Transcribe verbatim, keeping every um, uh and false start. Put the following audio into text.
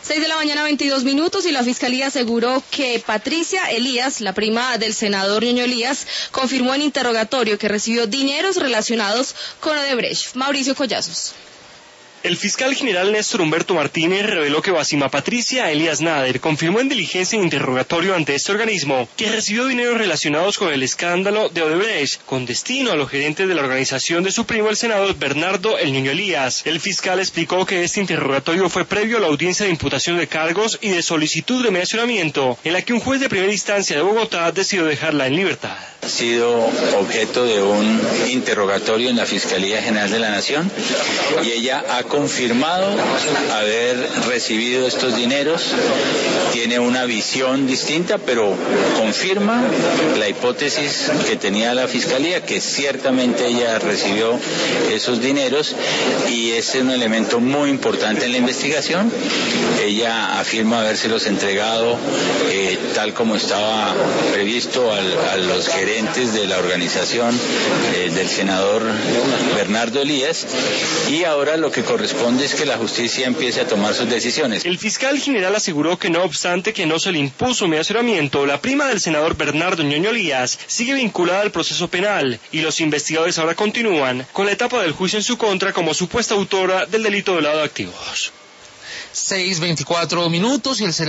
seis de la mañana, veintidós minutos, y la Fiscalía aseguró que Patricia Elías, la prima del senador Ñoño Elías, confirmó en interrogatorio que recibió dineros relacionados con Odebrecht. Mauricio Collazos. El fiscal general Néstor Humberto Martínez reveló que Basima Patricia Elías Nader confirmó en diligencia en interrogatorio ante este organismo que recibió dinero relacionados con el escándalo de Odebrecht con destino a los gerentes de la organización de su primo el senador Bernardo El Ñoño Elías. El fiscal explicó que este interrogatorio fue previo a la audiencia de imputación de cargos y de solicitud de mediacionamiento en la que un juez de primera instancia de Bogotá decidió dejarla en libertad. Ha sido objeto de un interrogatorio en la Fiscalía General de la Nación y ella ha confirmado haber recibido estos dineros. Tiene una visión distinta, pero confirma la hipótesis que tenía la Fiscalía, que ciertamente ella recibió esos dineros, y ese es un elemento muy importante en la investigación. Ella afirma habérselos entregado eh, tal como estaba previsto al, a los gerentes de la organización eh, del senador Bernardo Elías, y ahora lo que corresponde es que la justicia empiece a tomar sus decisiones. El fiscal general aseguró que no obstante que no se le impuso mediacionamiento, la prima del senador Bernardo Ñoño Elías sigue vinculada al proceso penal y los investigadores ahora continúan con la etapa del juicio en su contra como supuesta autora del delito de lavado de activos. seis veinticuatro minutos y el